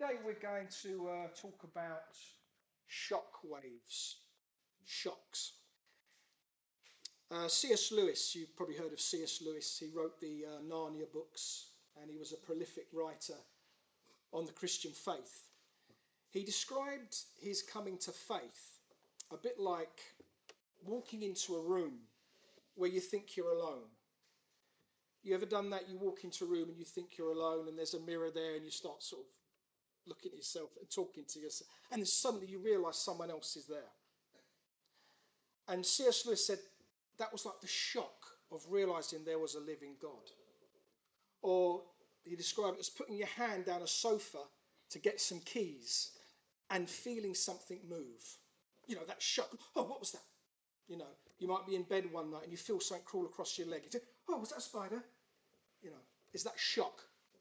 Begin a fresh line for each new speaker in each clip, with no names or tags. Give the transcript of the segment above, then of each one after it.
Today we're going to talk about shock waves, shocks. C.S. Lewis, you've probably heard of C.S. Lewis. He wrote the Narnia books and he was a prolific writer on the Christian faith. He described his coming to faith a bit like walking into a room where you think you're alone. You ever done that? You walk into a room and you think you're alone and there's a mirror there and you start sort of looking at yourself and talking to yourself, and then suddenly you realise someone else is there. And C.S. Lewis said that was like the shock of realising there was a living God. Or he described it as putting your hand down a sofa to get some keys and feeling something move. You know, that shock. Oh, what was that? You know, you might be in bed one night and you feel something crawl across your leg. You think, oh, was that a spider? You know, is that shock?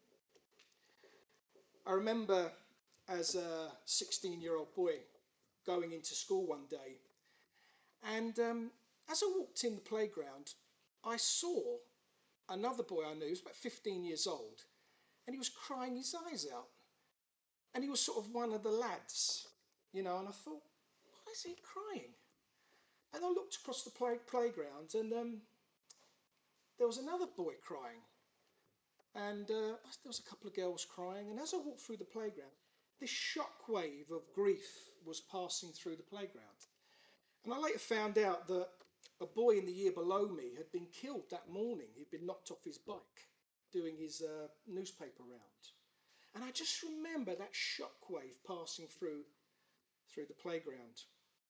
I remember as a 16-year-old boy going into school one day, and as I walked in the playground, I saw another boy I knew, he was about 15 years old, and he was crying his eyes out. And he was sort of one of the lads, you know, and I thought, why is he crying? And I looked across the playground, and there was another boy crying. And there was a couple of girls crying. And as I walked through the playground, this shockwave of grief was passing through the playground. And I later found out that a boy in the year below me had been killed that morning. He'd been knocked off his bike doing his newspaper round. And I just remember that shockwave passing through the playground.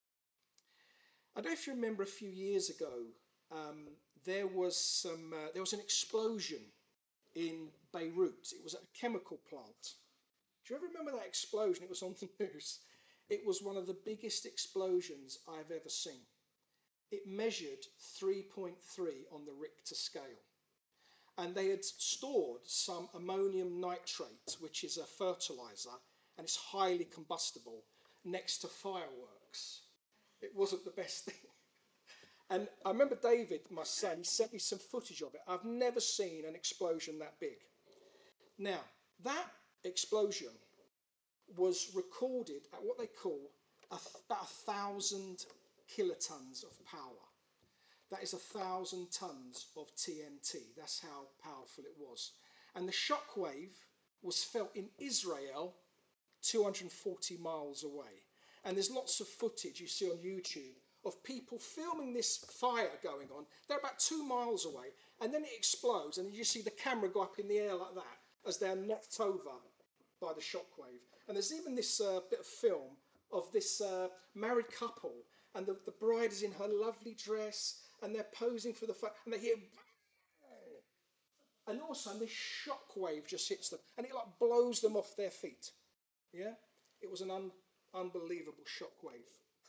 I don't know if you remember a few years ago, there was an explosion in Beirut. It was at a chemical plant. Do you ever remember that explosion? It was on the news. It was one of the biggest explosions I've ever seen. It measured 3.3 on the Richter scale. And they had stored some ammonium nitrate, which is a fertilizer, and it's highly combustible, next to fireworks. It wasn't the best thing. And I remember David, my son, he sent me some footage of it. I've never seen an explosion that big. Now, that explosion was recorded at what they call about 1,000 kilotons of power. That is 1,000 tons of TNT. That's how powerful it was. And the shockwave was felt in Israel, 240 miles away. And there's lots of footage you see on YouTube of people filming this fire going on. They're about 2 miles away, and then it explodes, and you see the camera go up in the air like that as they're knocked over by the shockwave. And there's even this bit of film of this married couple, and the bride is in her lovely dress, and they're posing for the fire, and they hear bang! And all of a sudden this shockwave just hits them, and it like blows them off their feet. Yeah, it was an unbelievable shockwave.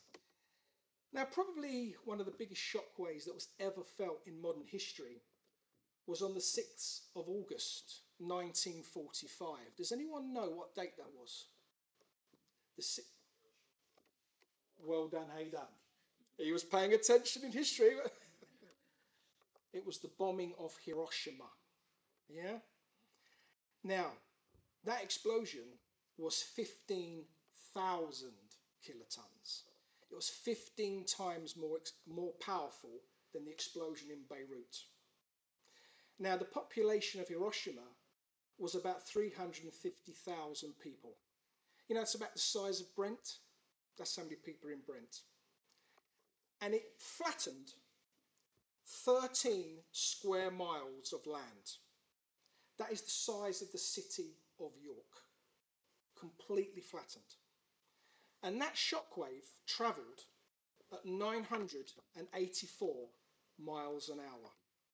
Now, probably one of the biggest shockwaves that was ever felt in modern history was on the 6th of August 1945. Does anyone know what date that was? The 6th. Well done, Hayden. He was paying attention in history. It was the bombing of Hiroshima. Yeah? Now, that explosion was 15,000 kilotons. It was 15 times more powerful than the explosion in Beirut. Now, the population of Hiroshima was about 350,000 people. You know, it's about the size of Brent. That's how many people are in Brent. And it flattened 13 square miles of land. That is the size of the city of York. Completely flattened. And that shockwave travelled at 984 miles an hour.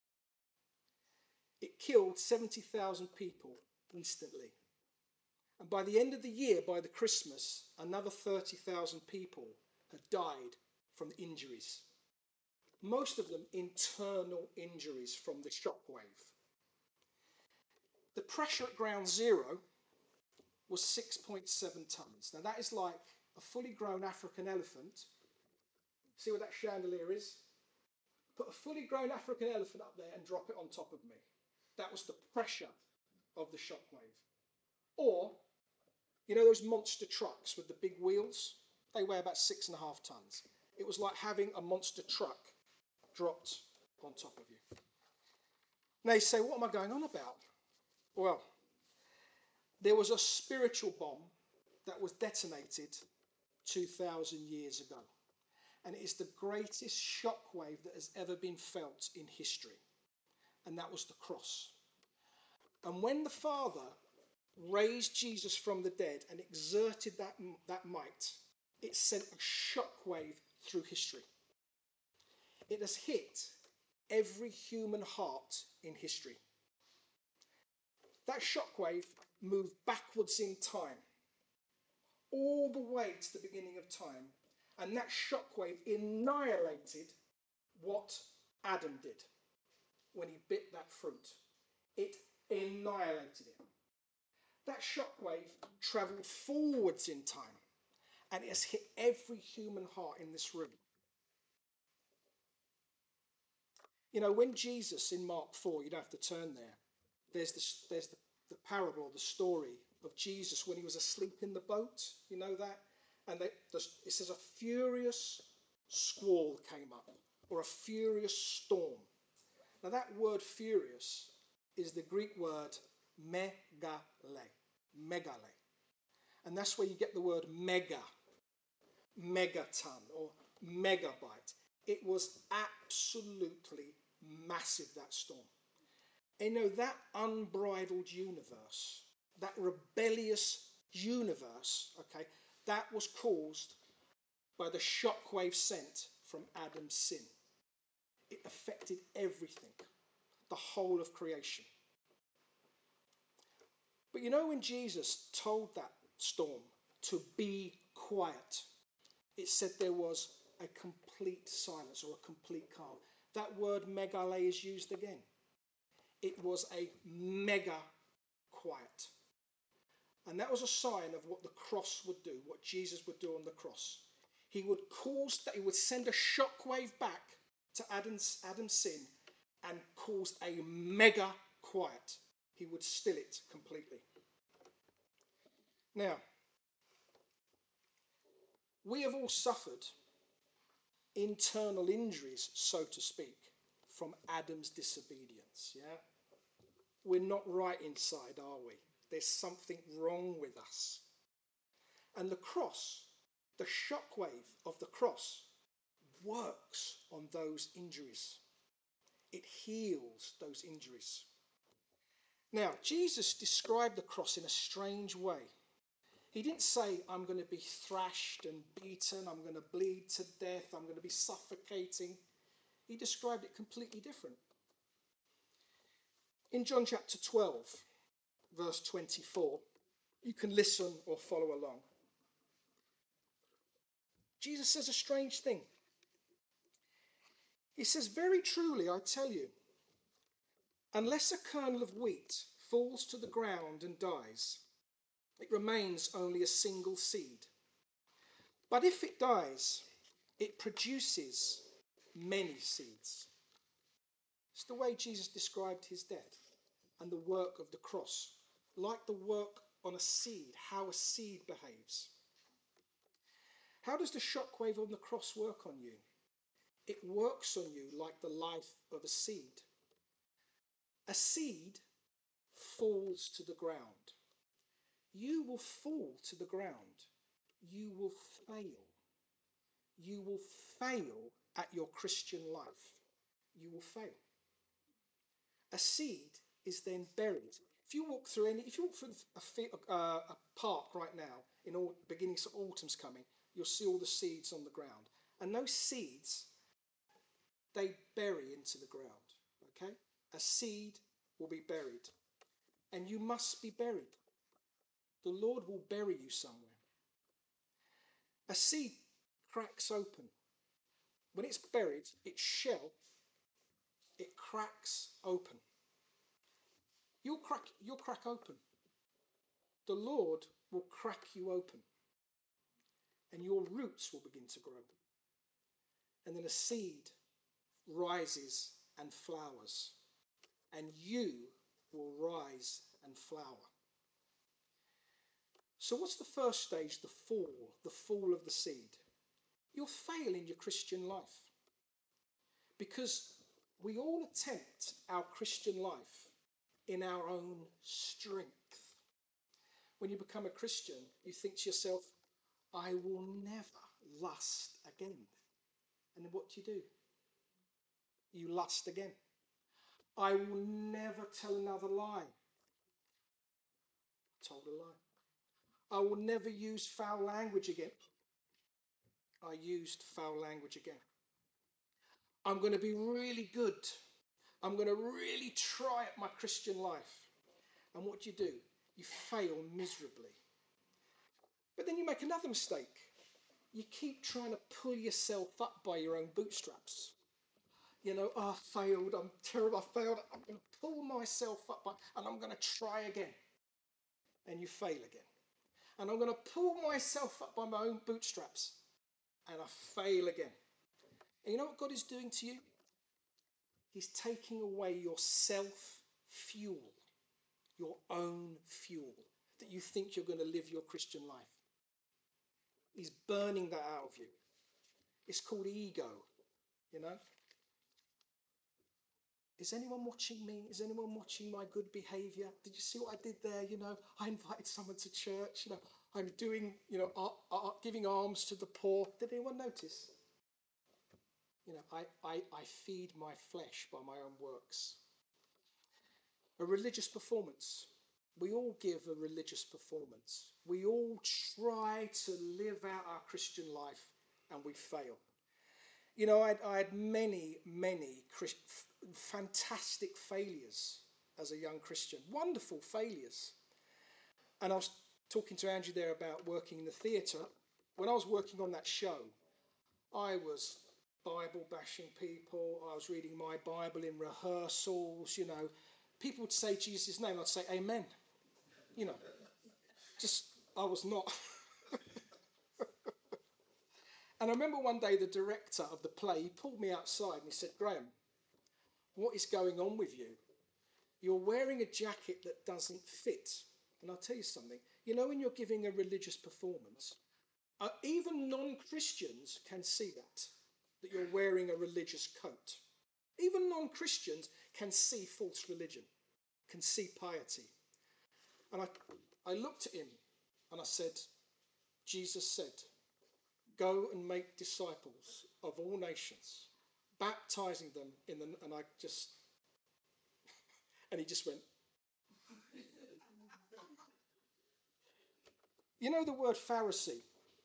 It killed 70,000 people instantly. And by the end of the year, by the Christmas, another 30,000 people had died from injuries. Most of them internal injuries from the shockwave. The pressure at ground zero was 6.7 tons. Now that is like a fully grown African elephant. See what that chandelier is? Put a fully grown African elephant up there and drop it on top of me. That was the pressure of the shockwave. Or You know those monster trucks with the big wheels? They weigh about 6.5 tons. It was like having a monster truck dropped on top of you. Now you say, what am I going on about? Well, there was a spiritual bomb that was detonated 2,000 years ago. And it is the greatest shockwave that has ever been felt in history. And that was the cross. And when the Father raised Jesus from the dead and exerted that might, it sent a shockwave through history. It has hit every human heart in history. That shockwave moved backwards in time, all the way to the beginning of time, and that shockwave annihilated what Adam did when he bit that fruit. It annihilated it. That shockwave travelled forwards in time, and it has hit every human heart in this room. You know, when Jesus in Mark 4, you don't have to turn there, there's the parable, the story of Jesus when he was asleep in the boat. You know that? And it says a furious squall came up, or a furious storm. Now that word furious is the Greek word megale. Megale. And that's where you get the word mega, megaton, or megabyte. It was absolutely massive, that storm. And you know, that unbridled universe, that rebellious universe, okay, that was caused by the shockwave sent from Adam's sin. It affected everything, the whole of creation. But you know, when Jesus told that storm to be quiet, it said there was a complete silence, or a complete calm. That word megale is used again. It was a mega quiet. And that was a sign of what the cross would do, what Jesus would do on the cross. He would send a shockwave back to Adam's sin and cause a mega quiet. He would still it completely. Now, we have all suffered internal injuries, so to speak, from Adam's disobedience. Yeah? We're not right inside, are we? There's something wrong with us. And the cross, the shockwave of the cross, works on those injuries. It heals those injuries. Now, Jesus described the cross in a strange way. He didn't say, I'm going to be thrashed and beaten, I'm going to bleed to death, I'm going to be suffocating. He described it completely different. In John chapter 12, verse 24, you can listen or follow along. Jesus says a strange thing. He says, very truly, I tell you, unless a kernel of wheat falls to the ground and dies, it remains only a single seed. But if it dies, it produces many seeds. It's the way Jesus described his death and the work of the cross, like the work on a seed, how a seed behaves. How does the shockwave on the cross work on you? It works on you like the life of a seed. A seed falls to the ground. You will fall to the ground. You will fail. You will fail at your Christian life. You will fail. A seed is then buried. If you walk through a park right now, in all beginning of autumn's coming, you'll see all the seeds on the ground. And those seeds, they bury into the ground. Okay? A seed will be buried. And you must be buried. The Lord will bury you somewhere. A seed cracks open. When it's buried, its shell, it cracks open. You'll crack open. The Lord will crack you open. And your roots will begin to grow. And then a seed rises and flowers. And you will rise and flower. So what's the first stage? The fall of the seed. You'll fail in your Christian life because we all attempt our Christian life in our own strength. When you become a Christian, you think to yourself, I will never lust again. And then what do? You lust again. I will never tell another lie. I told a lie. I will never use foul language again. I used foul language again. I'm going to be really good. I'm going to really try at my Christian life. And what do? You fail miserably. But then you make another mistake. You keep trying to pull yourself up by your own bootstraps. You know, oh, I failed, I'm terrible, I failed. I'm going to pull myself up and I'm going to try again. And you fail again. And I'm going to pull myself up by my own bootstraps and I fail again. And you know what God is doing to you? He's taking away your self-fuel, your own fuel, that you think you're going to live your Christian life. He's burning that out of you. It's called ego, you know. Is anyone watching me? Is anyone watching my good behavior? Did you see what I did there? You know, I invited someone to church. You know, I'm doing, giving alms to the poor. Did anyone notice? You know, I feed my flesh by my own works. A religious performance. We all give a religious performance. We all try to live out our Christian life and we fail. You know, I had many fantastic failures as a young Christian, wonderful failures. And I was talking to Andrew there about working in the theatre. When I was working on that show, I was Bible bashing people. I was reading my Bible in rehearsals, you know. People would say Jesus' name, I'd say amen. You know, I was not. And I remember one day the director of the play, he pulled me outside and he said, Graham, what is going on with you? You're wearing a jacket that doesn't fit. And I'll tell you something. You know, when you're giving a religious performance, even non-Christians can see that you're wearing a religious coat. Even non-Christians can see false religion, can see piety. And I looked at him and I said, Jesus said, go and make disciples of all nations, baptizing them and he just went. You know the word Pharisee?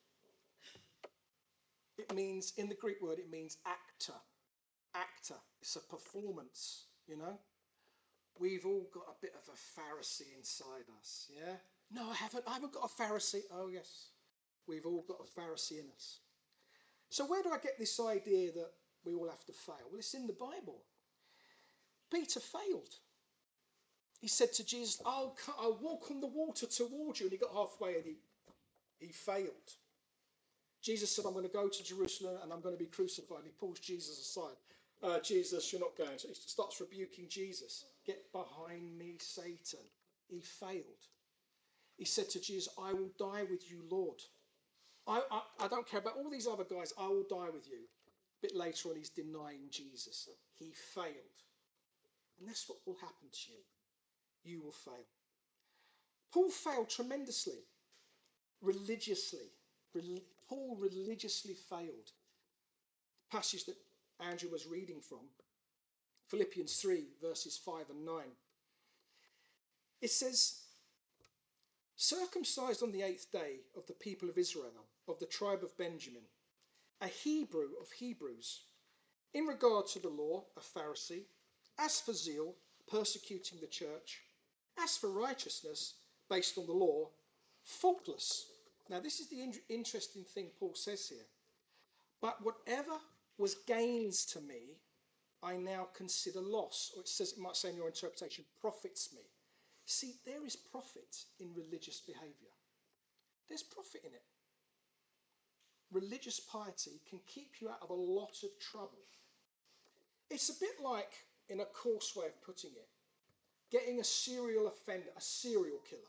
It means, in the Greek word, it means actor. Actor. It's a performance, you know? We've all got a bit of a Pharisee inside us, yeah? No, I haven't got a Pharisee. Oh, yes. We've all got a Pharisee in us. So where do I get this idea that we all have to fail? Well, it's in the Bible. Peter failed. He said to Jesus, I'll walk on the water towards you. And he got halfway and he failed. Jesus said, I'm going to go to Jerusalem and I'm going to be crucified. And he pulls Jesus aside. Jesus, you're not going. So he starts rebuking Jesus. Get behind me, Satan. He failed. He said to Jesus, I will die with you, Lord. I don't care about all these other guys. I will die with you. A bit later on, he's denying Jesus. He failed. And that's what will happen to you. You will fail. Paul failed tremendously, religiously. Paul religiously failed. The passage that Andrew was reading from, Philippians 3, verses 5 and 9. It says, circumcised on the 8th day of the people of Israel, of the tribe of Benjamin, a Hebrew of Hebrews, in regard to the law, a Pharisee, as for zeal, persecuting the church, as for righteousness, based on the law, faultless. Now, this is the interesting thing Paul says here. But whatever was gains to me, I now consider loss. Or it might say in your interpretation, profits me. See, there is profit in religious behaviour. There's profit in it. Religious piety can keep you out of a lot of trouble. It's a bit like, in a coarse way of putting it, getting a serial offender, a serial killer.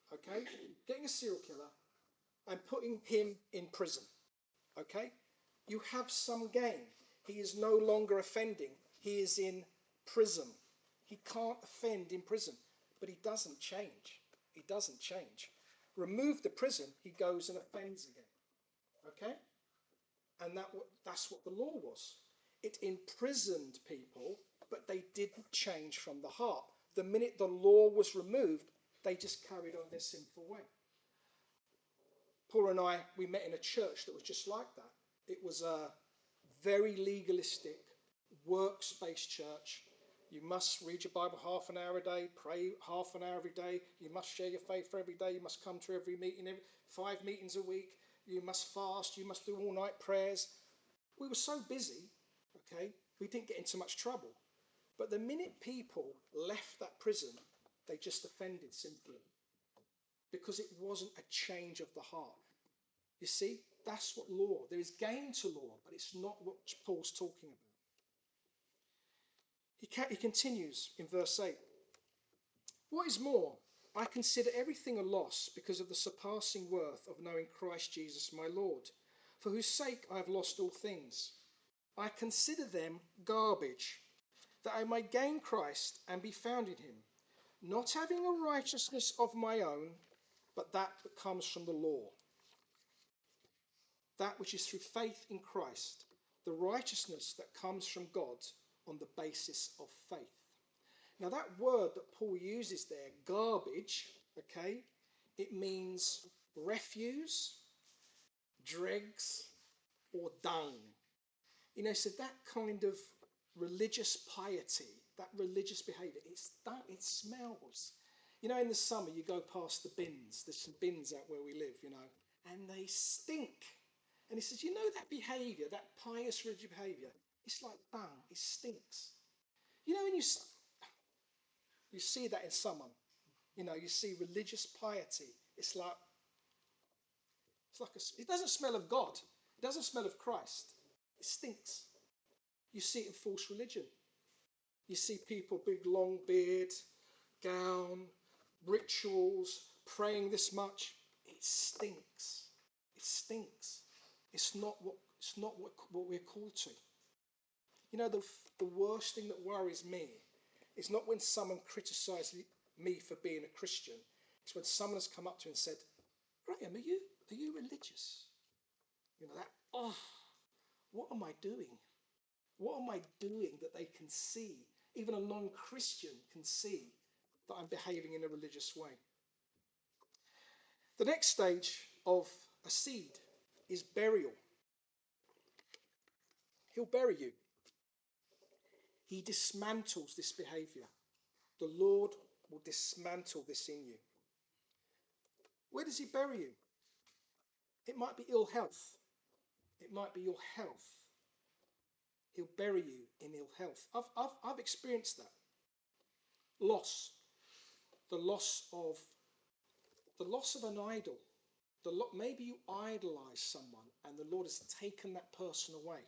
okay? Getting a serial killer and putting him in prison, okay? You have some gain. He is no longer offending. He is in prison. He can't offend in prison, but he doesn't change. He doesn't change. Remove the prison, he goes and offends again, okay? And that's what the law was. It imprisoned people, but they didn't change from the heart. The minute the law was removed, they just carried on their sinful way. Paul and I, we met in a church that was just like that. It was a very legalistic, works-based church. You must read your Bible half an hour a day, pray half an hour every day. You must share your faith every day. You must come to every meeting, 5 meetings a week. You must fast. You must do all-night prayers. We were so busy, okay, we didn't get into much trouble. But the minute people left that prison, they just offended sinfully, because it wasn't a change of the heart. You see, that's what law, there is gain to law, but it's not what Paul's talking about. He continues in verse 8. What is more, I consider everything a loss because of the surpassing worth of knowing Christ Jesus my Lord, for whose sake I have lost all things. I consider them garbage, that I may gain Christ and be found in him, not having a righteousness of my own, but that comes from the law, that which is through faith in Christ, the righteousness that comes from God on the basis of faith. Now that word that Paul uses there, garbage, okay, it means refuse, dregs, or dung. You know, so that kind of religious piety, that religious behaviour, it smells. You know, in the summer you go past the bins. There's some bins out where we live, you know, and they stink. And he says, you know, that behaviour, that pious religious behaviour, it's like dung. It stinks. You know, when you see that in someone, you know, you see religious piety. It doesn't smell of God. It doesn't smell of Christ. It stinks. You see it in false religion. You see people, big long beard, gown, rituals, praying this much. It stinks. It stinks. It's not what we're called to. You know, the worst thing that worries me is not when someone criticises me for being a Christian. It's when someone has come up to me and said, Graham, are you religious? You know, what am I doing? What am I doing that they can see, even a non-Christian can see that I'm behaving in a religious way? The next stage of a seed is burial. He'll bury you. He dismantles this behavior. The Lord will dismantle this in you. Where does he bury you? It might be ill health. It might be your health. He'll bury you in ill health. I've experienced that. Loss. The loss of an idol. Maybe you idolize someone and the Lord has taken that person away.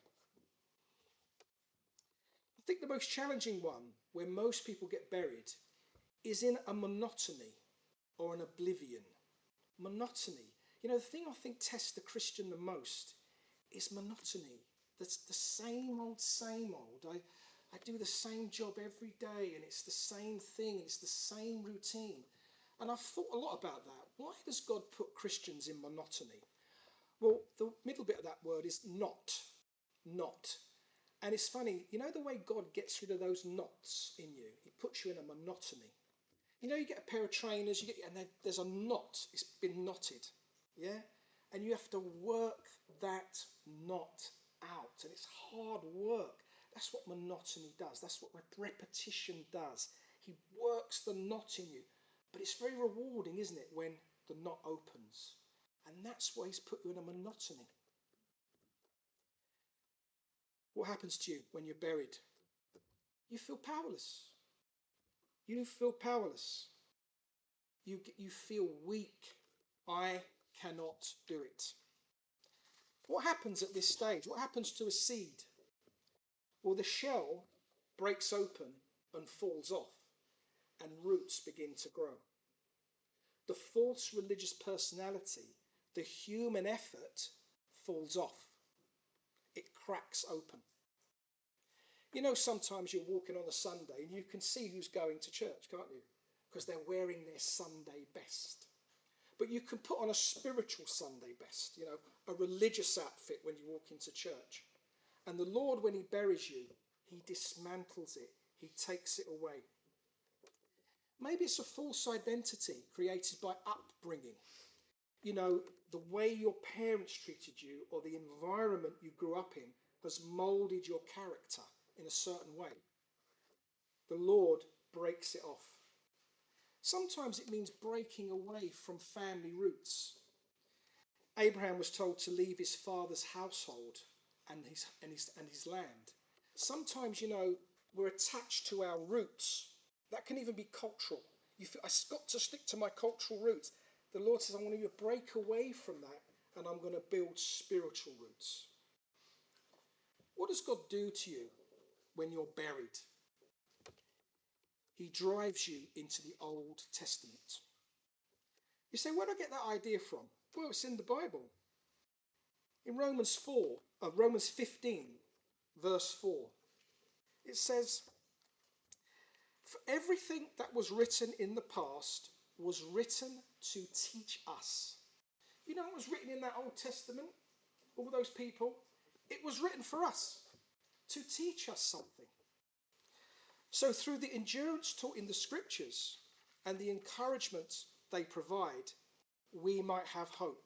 I think the most challenging one, where most people get buried, is in a monotony or an oblivion. Monotony. You know, the thing I think tests the Christian the most is monotony. That's the same old, same old. I do the same job every day and it's the same thing, it's the same routine. And I've thought a lot about that. Why does God put Christians in monotony? Well, the middle bit of that word is not. Not. And it's funny, you know the way God gets rid of those knots in you? He puts you in a monotony. You know, you get a pair of trainers, and there's a knot. It's been knotted, yeah? And you have to work that knot out, and it's hard work. That's what monotony does. That's what repetition does. He works the knot in you. But it's very rewarding, isn't it, when the knot opens? And that's why he's put you in a monotony. What happens to you when you're buried? You feel powerless. You feel powerless. You feel weak. I cannot do it. What happens at this stage? What happens to a seed? Well, the shell breaks open and falls off, and roots begin to grow. the false religious personality, the human effort falls off. It cracks open. You know, sometimes you're walking on a Sunday and you can see who's going to church, can't you? Because they're wearing their Sunday best. But you can put on a spiritual Sunday best, you know, a religious outfit when you walk into church. And the Lord, when he buries you, he dismantles it. He takes it away. Maybe it's a false identity created by upbringing. You know, the way your parents treated you or the environment you grew up in has molded your character in a certain way. The Lord breaks it off. Sometimes it means breaking away from family roots. Abraham was told to leave his father's household and his land. Sometimes, you know, we're attached to our roots. That can even be cultural. You feel, I've got to stick to my cultural roots. The Lord says, I want you to break away from that and I'm going to build spiritual roots. What does God do to you when you're buried? He drives you into the Old Testament. You say, where do I get that idea from? Well, it's in the Bible. In Romans 15, verse 4, it says, for everything that was written in the past was written to teach us. You know what was written in that Old Testament? All those people? It was written for us, to teach us something. So through the endurance taught in the scriptures and the encouragement they provide, we might have hope.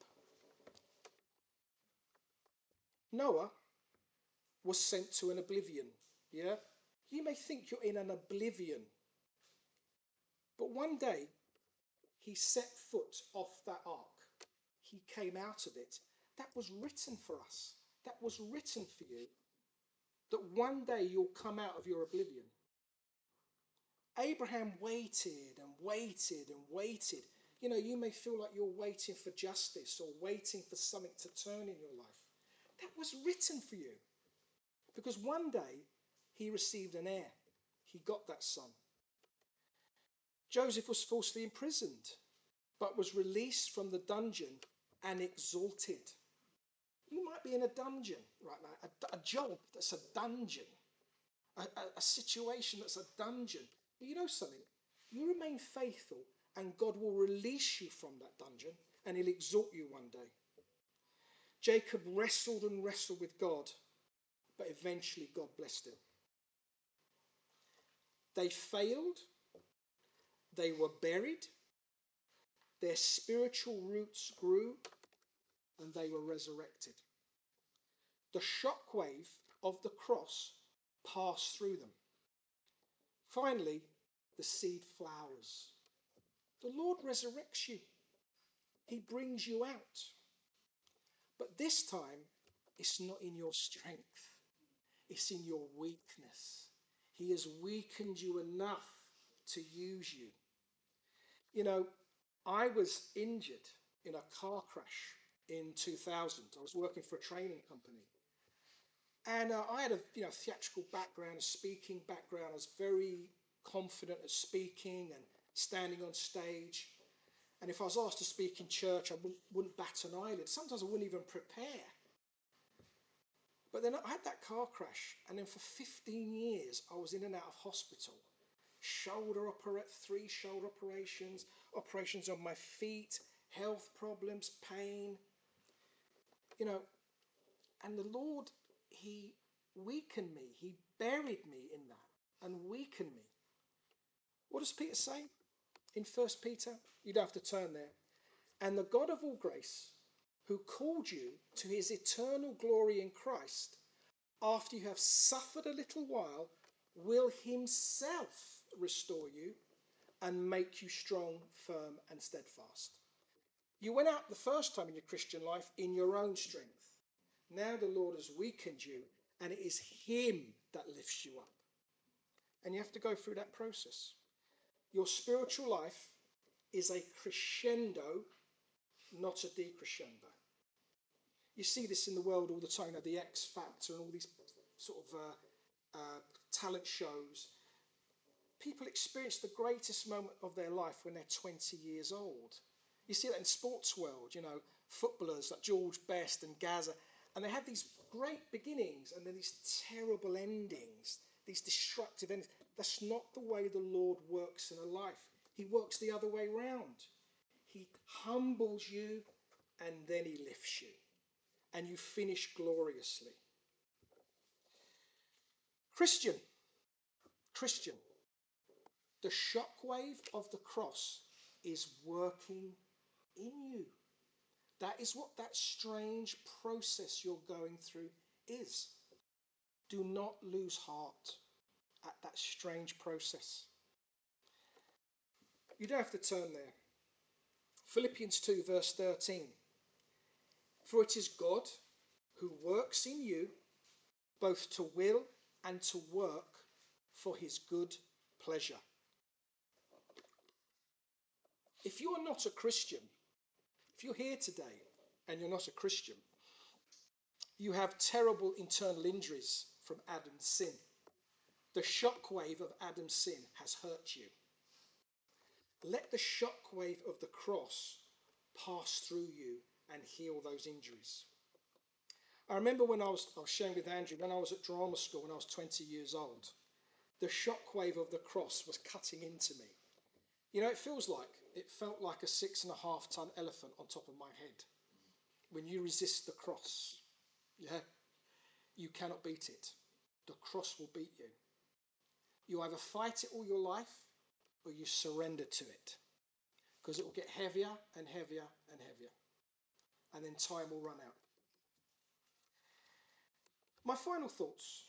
Noah was sent to an oblivion. Yeah? You may think you're in an oblivion. But one day, he set foot off that ark. He came out of it. That was written for us. That was written for you. That one day you'll come out of your oblivion. Abraham waited and waited and waited. You know, you may feel like you're waiting for justice or waiting for something to turn in your life. That was written for you. Because one day he received an heir. He got that son. Joseph was falsely imprisoned, but was released from the dungeon and exalted. You might be in a dungeon right now, a job that's a dungeon, a situation that's a dungeon. But you know something? You remain faithful and God will release you from that dungeon and he'll exalt you one day. Jacob wrestled and wrestled with God, but eventually God blessed him. They failed, they were buried, their spiritual roots grew, and they were resurrected. The shockwave of the cross passed through them. Finally, the seed flowers. The Lord resurrects you. He brings you out. But this time, it's not in your strength. It's in your weakness. He has weakened you enough to use you. You know, I was injured in a car crash in 2000. I was working for a training company. And I had a theatrical background, a speaking background. I was very confident at speaking and standing on stage. And if I was asked to speak in church, I wouldn't bat an eyelid. Sometimes I wouldn't even prepare. But then I had that car crash. And then for 15 years, I was in and out of hospital. 3 shoulder operations, operations on my feet, health problems, pain. You know, and the Lord, he weakened me. He buried me in that and weakened me. What does Peter say in 1 Peter? You don't have to turn there. And the God of all grace, who called you to his eternal glory in Christ, after you have suffered a little while, will himself restore you and make you strong, firm, and steadfast. You went out the first time in your Christian life in your own strength. Now the Lord has weakened you, and it is him that lifts you up. And you have to go through that process. Your spiritual life is a crescendo, not a decrescendo. You see this in the world all the time, the X Factor and all these sort of talent shows. people experience the greatest moment of their life when they're 20 years old. You see that in sports world, footballers like George Best and Gaza, and they have these great beginnings and then these terrible endings, these destructive endings. That's not the way the Lord works in a life. He works the other way round. He humbles you and then he lifts you, and you finish gloriously. Christian, the shockwave of the cross is working in you. That is what that strange process you're going through is. Do not lose heart at that strange process. You don't have to turn there. Philippians 2 verse 13. For it is God who works in you both to will and to work for his good pleasure. If you are not a Christian, if you're here today and you're not a Christian, you have terrible internal injuries from Adam's sin. The shockwave of Adam's sin has hurt you. Let the shockwave of the cross pass through you and heal those injuries. I remember when I was sharing with Andrew, when I was at drama school when I was 20 years old, the shockwave of the cross was cutting into me. It felt like a 6.5-ton elephant on top of my head. When you resist the cross, you cannot beat it. The cross will beat you. You either fight it all your life or you surrender to it, because it will get heavier and heavier and heavier, and then time will run out. My final thoughts.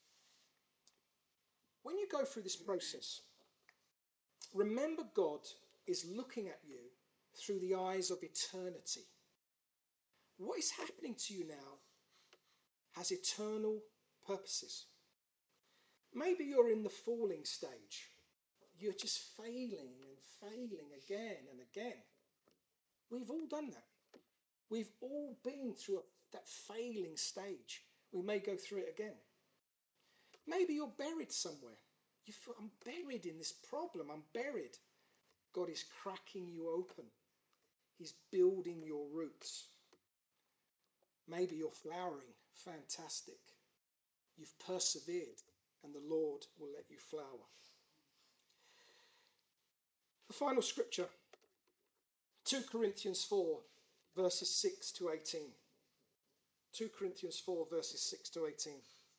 When you go through this process, remember God is looking at you through the eyes of eternity. What is happening to you now has eternal purposes. Maybe you're in the falling stage. You're just failing and failing again and again. We've all done that. We've all been through that failing stage. We may go through it again. Maybe you're buried somewhere. You feel, I'm buried in this problem. I'm buried. God is cracking you open. He's building your roots. Maybe you're flowering. Fantastic. You've persevered, and the Lord will let you flower. The final scripture, 2 Corinthians 4, verses 6 to 18. 2 Corinthians 4, verses 6 to 18.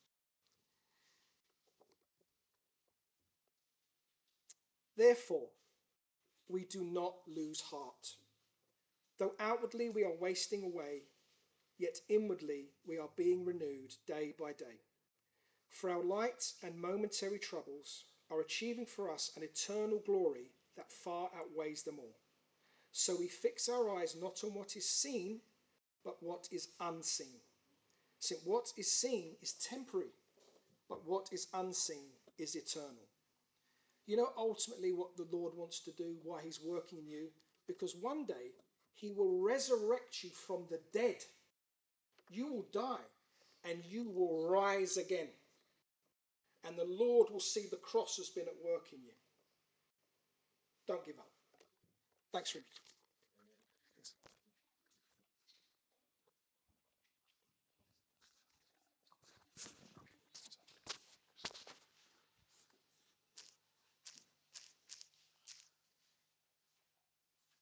Therefore, we do not lose heart. Though outwardly we are wasting away, yet inwardly we are being renewed day by day. For our light and momentary troubles are achieving for us an eternal glory that far outweighs them all. So we fix our eyes not on what is seen, but what is unseen. Since what is seen is temporary, but what is unseen is eternal. You know ultimately what the Lord wants to do, why he's working in you? Because one day he will resurrect you from the dead. You will die and you will rise again. And the Lord will see the cross has been at work in you. Don't give up. Thanks, Rick.